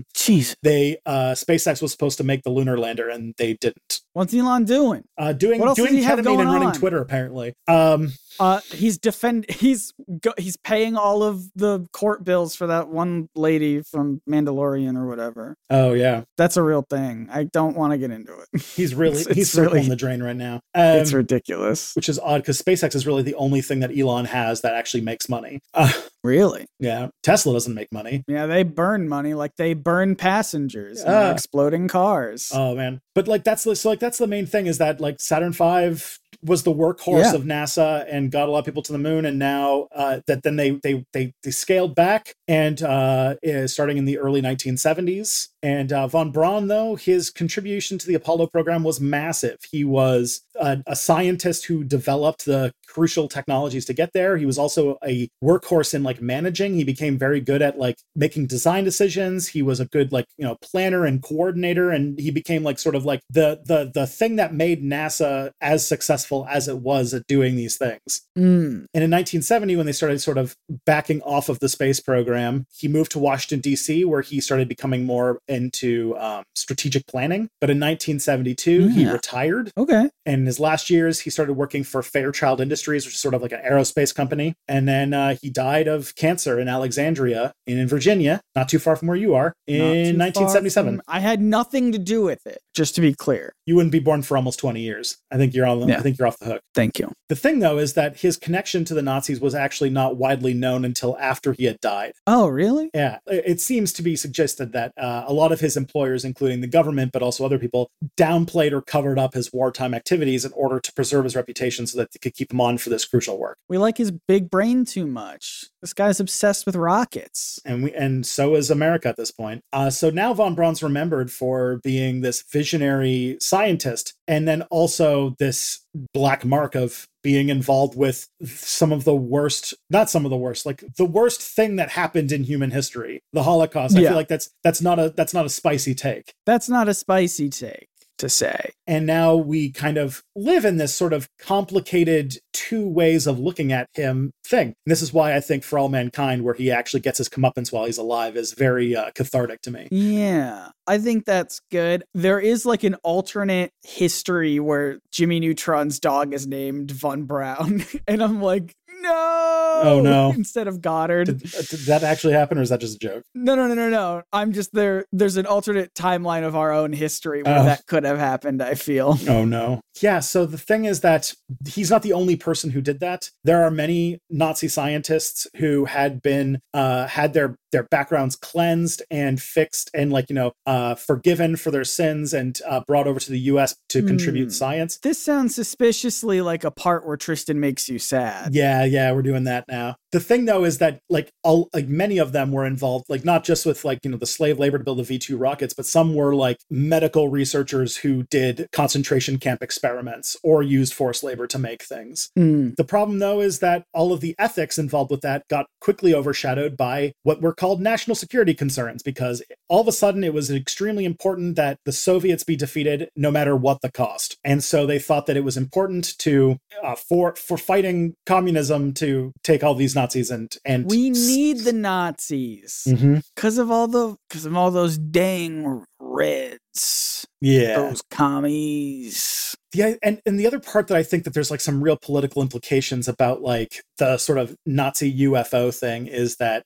SpaceX was supposed to make the lunar lander and they didn't. What's Elon doing? Doing ketamine and running Twitter apparently. He's paying all of the court bills for that one lady from Mandalorian or whatever. Oh yeah, that's a real thing. I don't want to get into it. He's circling the drain right now. It's ridiculous, which is odd because SpaceX is really the only thing that Elon has that actually makes money. Really? Yeah, Tesla doesn't make money. Yeah, they burn money, like they burn passengers in exploding cars. Oh man, but like that's the main thing is that like Saturn V was the workhorse of NASA and got a lot of people to the moon, and now that then they scaled back and starting in the early 1970s. And von Braun, though, his contribution to the Apollo program was massive. He was a scientist who developed the crucial technologies to get there. He was also a workhorse in like managing. He became very good at like making design decisions. He was a good planner and coordinator, and he became like sort of like the thing that made NASA as successful successful as it was at doing these things. Mm. And in 1970, when they started sort of backing off of the space program, he moved to Washington, D.C., where he started becoming more into strategic planning. But in 1972, he retired. Okay. And in his last years, he started working for Fairchild Industries, which is sort of like an aerospace company. And then he died of cancer in Alexandria in Virginia, not too far from where you are, in 1977. I had nothing to do with it, just to be clear. You wouldn't be born for almost 20 years. I think you're on. I think you're off the hook. Thank you. The thing, though, is that his connection to the Nazis was actually not widely known until after he had died. Oh, really? Yeah. It seems to be suggested that a lot of his employers, including the government, but also other people, downplayed or covered up his wartime activities in order to preserve his reputation so that they could keep him on for this crucial work. We like his big brain too much. This guy's obsessed with rockets. And so is America at this point. So now von Braun's remembered for being this visionary scientist, and then also this black mark of being involved with some of the worst, not some of the worst, like the worst thing that happened in human history, the Holocaust. I feel like that's not a spicy take. That's not a spicy take to say. And now we kind of live in this sort of complicated two ways of looking at him thing. And this is why I think For All Mankind, where he actually gets his comeuppance while he's alive, is very cathartic to me. Yeah, I think that's good. There is like an alternate history where Jimmy Neutron's dog is named Von Braun. And I'm like, no! Oh, no. Instead of Goddard. Did that actually happen, or is that just a joke? No. I'm just there. There's an alternate timeline of our own history where that could have happened, I feel. Oh, no. Yeah, so the thing is that he's not the only person who did that. There are many Nazi scientists who had been, had their backgrounds cleansed and fixed and forgiven for their sins and brought over to the U.S. to contribute science. This sounds suspiciously like a part where Tristan makes you sad. Yeah, we're doing that now. The thing, though, is that many of them were involved, not just with the slave labor to build the V2 rockets, but some were medical researchers who did concentration camp experiments or used forced labor to make things. The problem, though, is that all of the ethics involved with that got quickly overshadowed by what were called national security concerns, because all of a sudden it was extremely important that the Soviets be defeated no matter what the cost. And so they thought that it was important to for fighting communism to take all these Nazis and we need the Nazis because of all those dang Reds. Yeah, those commies. Yeah, and the other part that I think that there's some real political implications about the sort of Nazi UFO thing is that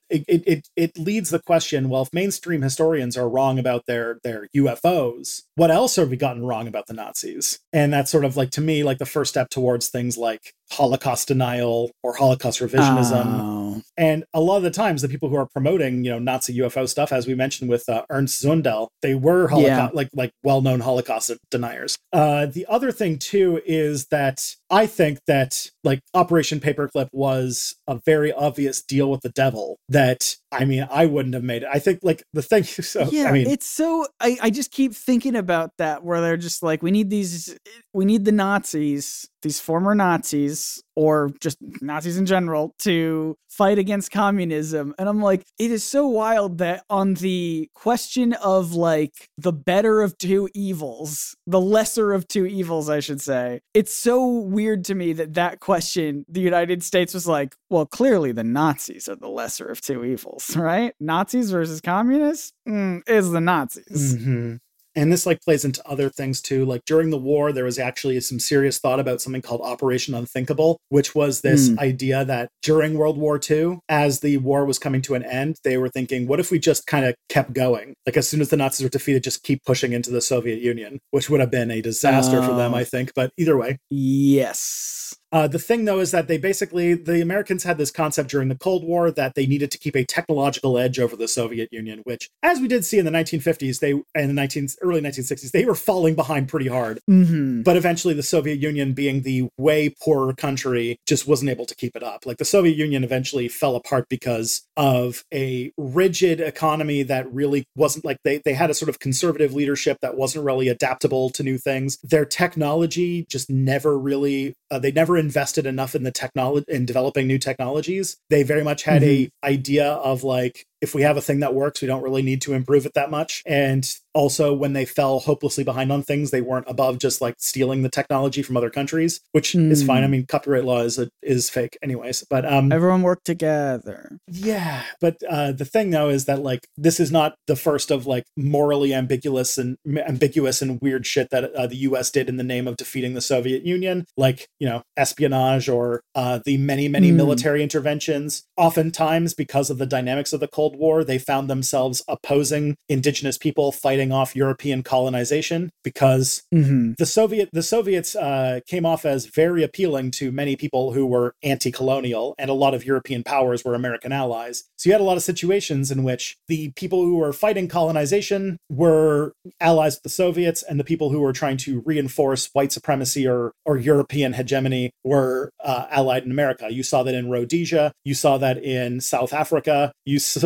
it leads the question, well, if mainstream historians are wrong about their UFOs, what else have we gotten wrong about the Nazis? And that's sort of to me, the first step towards things like Holocaust denial or Holocaust revisionism. Oh. And a lot of the times the people who are promoting, Nazi UFO stuff, as we mentioned with Ernst Zundel, they were Holocaust, well-known Holocaust deniers. The other thing too is that I think that Operation Paperclip was a very obvious deal with the devil that, I wouldn't have made it. I think the thing, so, yeah, it's so, I just keep thinking about that where they're just we need the Nazis, these former Nazis, or just Nazis in general, to fight against communism. And I'm it is so wild that on the question of the better of two evils, the lesser of two evils, I should say, it's so weird to me that question, the United States was well, clearly the Nazis are the lesser of two evils, right? Nazis versus communists is the Nazis. Mm-hmm. And this plays into other things too. During the war, there was actually some serious thought about something called Operation Unthinkable, which was this idea that during World War II, as the war was coming to an end, they were thinking, what if we just kind of kept going? As soon as the Nazis were defeated, just keep pushing into the Soviet Union, which would have been a disaster for them, I think. But either way. Yes. The thing, though, is that the Americans had this concept during the Cold War that they needed to keep a technological edge over the Soviet Union, which, as we did see in the 1950s, and the early 1960s, they were falling behind pretty hard. Mm-hmm. But eventually the Soviet Union, being the way poorer country, just wasn't able to keep it up. The Soviet Union eventually fell apart because of a rigid economy that really wasn't they had a sort of conservative leadership that wasn't really adaptable to new things. Their technology just never really, they never invested enough in the technology, in developing new technologies. They very much had a idea of if we have a thing that works, we don't really need to improve it that much. And also, when they fell hopelessly behind on things, they weren't above just like stealing the technology from other countries, which is fine. I mean, copyright law is fake anyways, but everyone worked together. Yeah, but the thing though is that like this is not the first of like morally ambiguous and weird shit that the U.S. did in the name of defeating the Soviet Union, like, you know, espionage or the many military interventions. Oftentimes, because of the dynamics of the Cold War, they found themselves opposing indigenous people fighting off European colonization because the Soviets came off as very appealing to many people who were anti-colonial, and a lot of European powers were American allies. So you had a lot of situations in which the people who were fighting colonization were allies with the Soviets, and the people who were trying to reinforce white supremacy or European hegemony were allied in America. You saw that in Rhodesia, you saw that in South Africa, you saw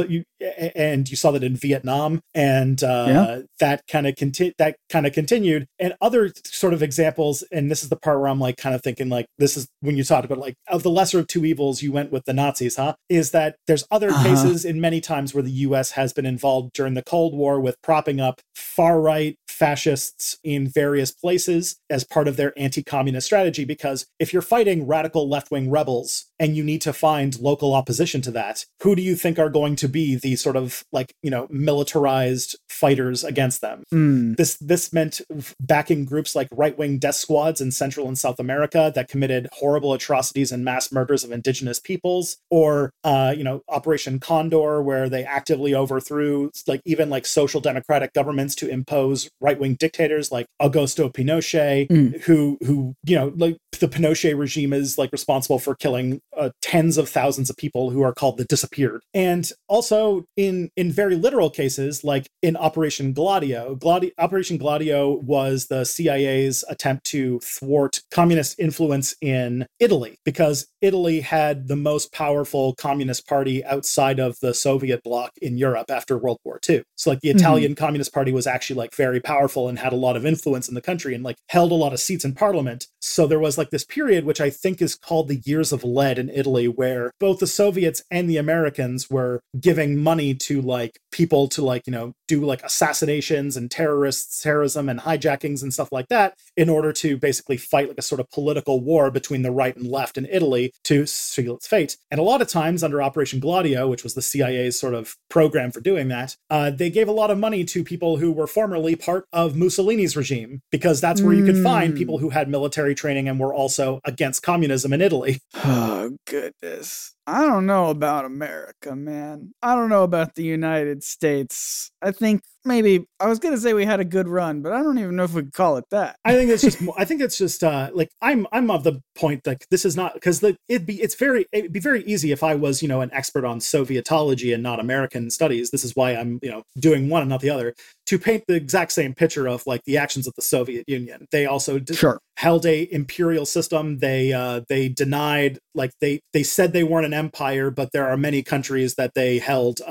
that in Vietnam, and that kind of continued. And other sort of examples, and this is the part where I'm like kind of thinking like, this is when you talked about like, of the lesser of two evils, you went with the Nazis, huh? Is that there's other cases in many times where the US has been involved during the Cold War with propping up far-right fascists in various places as part of their anti-communist strategy, because if you're fighting radical left-wing rebels and you need to find local opposition to that, who do you think are going to be the sort of like, you know, militarized fighters against them? This meant backing groups like right-wing death squads in Central and South America that committed horrible atrocities and mass murders of indigenous peoples, or Operation Condor, where they actively overthrew like even like social democratic governments to impose right-wing dictators like Augusto Pinochet, who you know, like the Pinochet regime is like responsible for killing tens of thousands of people who are called the disappeared. And also in very literal cases, like in Operation Gladio. Operation Gladio was the CIA's attempt to thwart communist influence in Italy, because Italy had the most powerful communist party outside of the Soviet bloc in Europe after World War II. So like the Italian Communist Party was actually like very powerful and had a lot of influence in the country and like held a lot of seats in parliament. So there was like this period, which I think is called the Years of Lead in Italy, where both the Soviets and the Americans were giving money to like people to like, you know, do like assassinations and terrorism and hijackings and stuff like that in order to basically fight like a sort of political war between the right and left in Italy to seal its fate. And a lot of times under Operation Gladio, which was the CIA's sort of program for doing that, they gave a lot of money to people who were formerly part of Mussolini's regime, because that's where you could find people who had military training and were also against communism in Italy. Oh, goodness. I don't know about America, man. I don't know about the United States. I think maybe I was going to say we had a good run, but I don't even know if we could call it that. I think it's just like I'm of the point like this is not, because it'd be very easy if I was, you know, an expert on Sovietology and not American studies. This is why I'm, you know, doing one and not the other, to paint the exact same picture of like the actions of the Soviet Union. They also held a imperial system. They denied, like they said they weren't an empire, but there are many countries that they held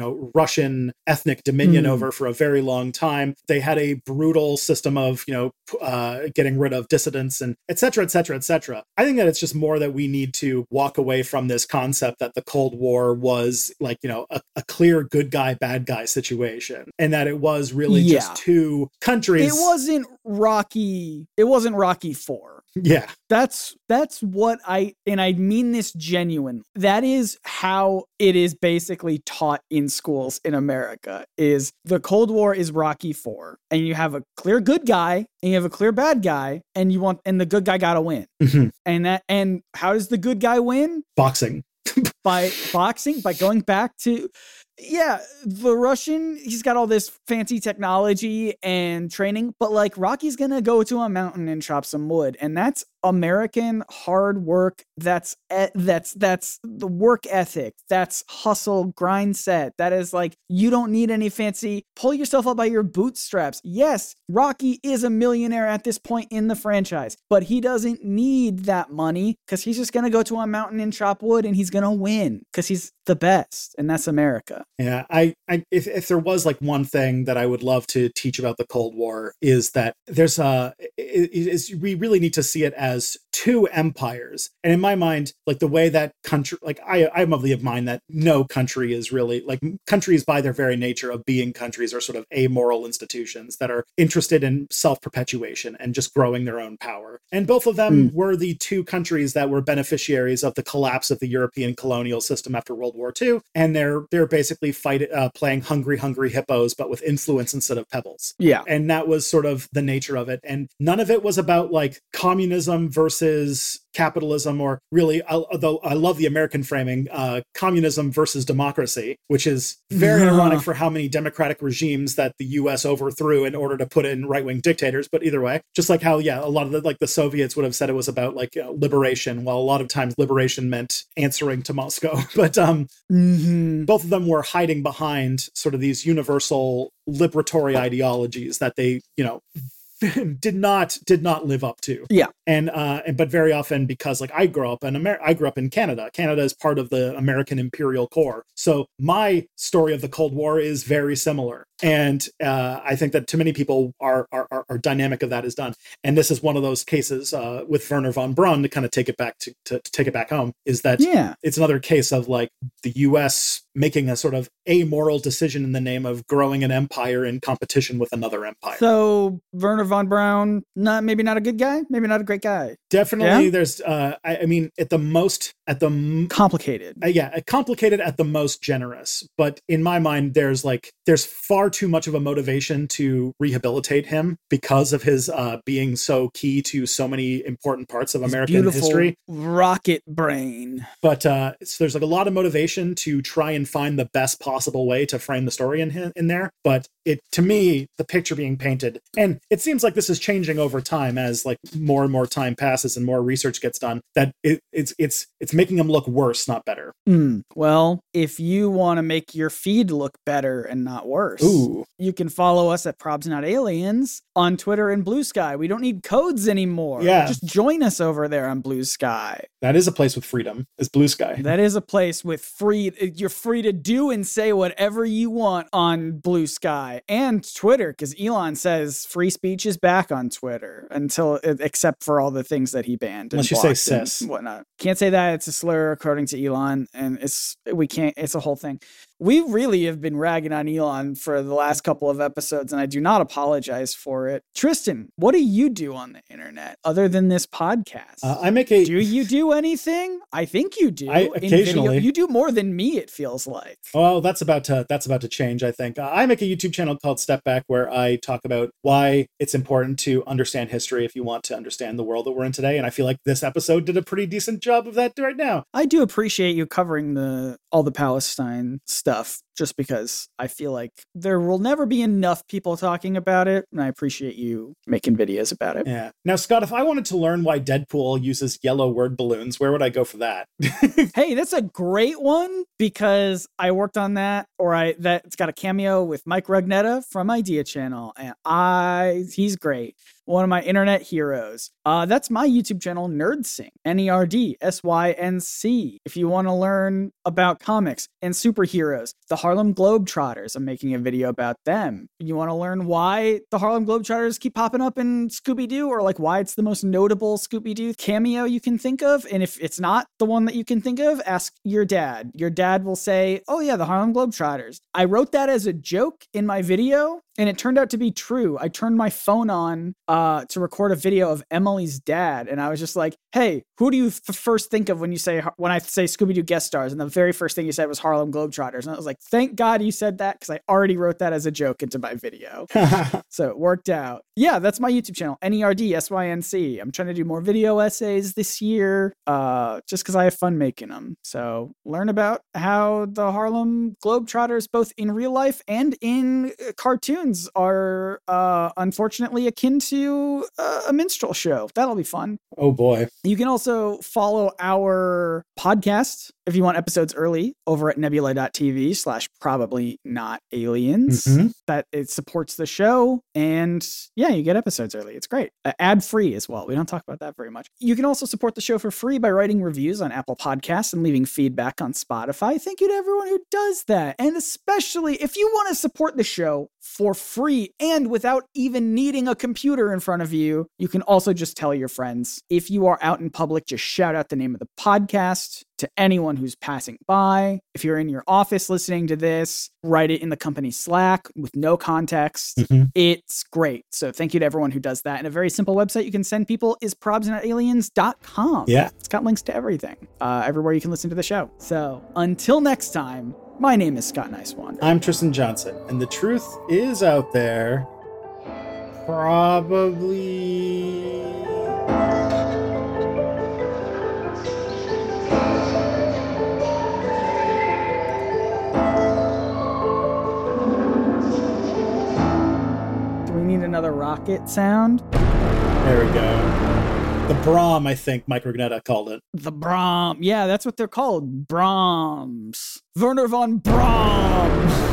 Russian ethnic dominion over for a very long time. They had a brutal system of, you know, getting rid of dissidents and et cetera, et cetera, et cetera. I think that it's just more that we need to walk away from this concept that the Cold War was like, you know, a clear good guy, bad guy situation, and that it was really just two countries. It wasn't Rocky 4. Yeah. That's what I mean this genuine. That is how it is basically taught in schools in America, is the Cold War is Rocky 4, and you have a clear good guy and you have a clear bad guy, and the good guy gotta win. And how does the good guy win? Boxing. By going back to, the Russian, he's got all this fancy technology and training, but like Rocky's gonna go to a mountain and chop some wood, and that's American hard work. That's the work ethic. That's hustle, grind set. That is like, you don't need any fancy, pull yourself up by your bootstraps. Yes, Rocky is a millionaire at this point in the franchise, but he doesn't need that money, because he's just going to go to a mountain and chop wood, and he's going to win because he's the best. And that's America. Yeah. If there was like one thing that I would love to teach about the Cold War, is that there's we really need to see it as as two empires. And in my mind, like the way that country, like I'm of the mind that no country is really, like countries by their very nature of being countries are sort of amoral institutions that are interested in self-perpetuation and just growing their own power. And both of them were the two countries that were beneficiaries of the collapse of the European colonial system after World War II. And they're basically playing hungry hippos, but with influence instead of pebbles. Yeah. And that was sort of the nature of it. And none of it was about like communism versus capitalism, or really, although I love the American framing, communism versus democracy, which is very ironic for how many democratic regimes that the US overthrew in order to put in right-wing dictators. But either way, just like how, a lot of the Soviets would have said it was about like liberation, while a lot of times liberation meant answering to Moscow. But both of them were hiding behind sort of these universal liberatory ideologies that they, did not live up to. Yeah. But very often, because like I grew up in Canada. Canada is part of the American imperial core. So my story of the Cold War is very similar. And I think that to many people our dynamic of that is done. And this is one of those cases with Wernher von Braun, to kind of take it back to take it back home, is that it's another case of like the US making a sort of amoral decision in the name of growing an empire in competition with another empire. So Wernher von Braun, maybe not a good guy, maybe not a great guy. Definitely, there's I mean, complicated. Complicated at the most generous. But in my mind, there's far too much of a motivation to rehabilitate him because of his being so key to so many important parts of American history. Rocket brain. But so there's like a lot of motivation to try and find the best possible way to frame the story in there. But to me, the picture being painted, and it seems like this is changing over time as like more and more time passes and more research gets done, that it's making him look worse, not better. Well, if you want to make your feed look better and not worse, you can follow us at Probs Not Aliens on Twitter and Blue Sky. We don't need codes anymore. Yeah. Just join us over there on Blue Sky. That is a place with freedom, is Blue Sky. That is a place with you're free to do and say whatever you want on Blue Sky and Twitter, because Elon says free speech is back on Twitter except for all the things that he banned. Unless you say cis. Whatnot. Can't say that. It's a slur according to Elon, and it's a whole thing. We really have been ragging on Elon for the last couple of episodes, and I do not apologize for it. Tristan, what do you do on the internet other than this podcast? Do you do anything? I think you do. Occasionally. You do more than me, it feels like. Well, that's about to change, I think. I make a YouTube channel called Step Back, where I talk about why it's important to understand history if you want to understand the world that we're in today. And I feel like this episode did a pretty decent job of that right now. I do appreciate you covering all the Palestine stuff, just because I feel like there will never be enough people talking about it, and I appreciate you making videos about it. Yeah. Now, Scott, if I wanted to learn why Deadpool uses yellow word balloons, where would I go for that? Hey, that's a great one, because I worked on that, it's got a cameo with Mike Rugnetta from Idea Channel, and he's great. One of my internet heroes. That's my YouTube channel, NerdSync, NERDSYNC. If you want to learn about comics and superheroes, the Harlem Globetrotters, I'm making a video about them. You want to learn why the Harlem Globetrotters keep popping up in Scooby-Doo, or like why it's the most notable Scooby-Doo cameo you can think of? And if it's not the one that you can think of, ask your dad. Your dad will say, oh yeah, the Harlem Globetrotters. I wrote that as a joke in my video, and it turned out to be true. I turned my phone on to record a video of Emily's dad, and I was just like, hey, who do you first think of when I say Scooby-Doo guest stars? And the very first thing you said was Harlem Globetrotters. And I was like, thank God you said that, because I already wrote that as a joke into my video. So it worked out. Yeah, that's my YouTube channel, NERDSYNC. I'm trying to do more video essays this year, just because I have fun making them. So learn about how the Harlem Globetrotters, both in real life and in cartoons, are unfortunately akin to a minstrel show. That'll be fun. Oh boy. You can also follow our podcast if you want episodes early over at nebula.tv/Probs YouTube.com/probably not aliens. Mm-hmm. That it supports the show. And yeah, you get episodes early. It's great. Ad free as well. We don't talk about that very much. You can also support the show for free by writing reviews on Apple Podcasts and leaving feedback on Spotify. Thank you to everyone who does that. And especially if you want to support the show for free and without even needing a computer in front of you, you can also just tell your friends. If you are out in public, just shout out the name of the podcast to anyone who's passing by. If you're in your office listening to this, write it in the company Slack with no context. Mm-hmm. It's great. So thank you to everyone who does that. And a very simple website you can send people is probsnotaliens.com. Yeah. It's got links to everything, everywhere you can listen to the show. So until next time, my name is Scott Nicewander. I'm Tristan Johnson, and the truth is out there. Probably. Do we need another rocket sound? There we go. The Brahm, I think Micrognetta called it. The Brahm. Yeah, that's what they're called. Brahms. Werner von Brahm.